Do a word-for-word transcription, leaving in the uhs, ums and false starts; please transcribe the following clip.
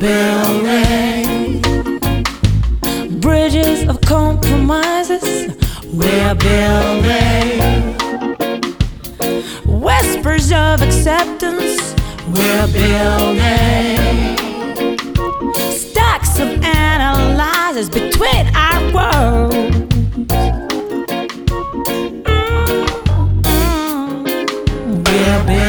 building bridges of compromises. We're building whispers of acceptance. We're building stacks of analyzers between our worlds. Mm-hmm. We're building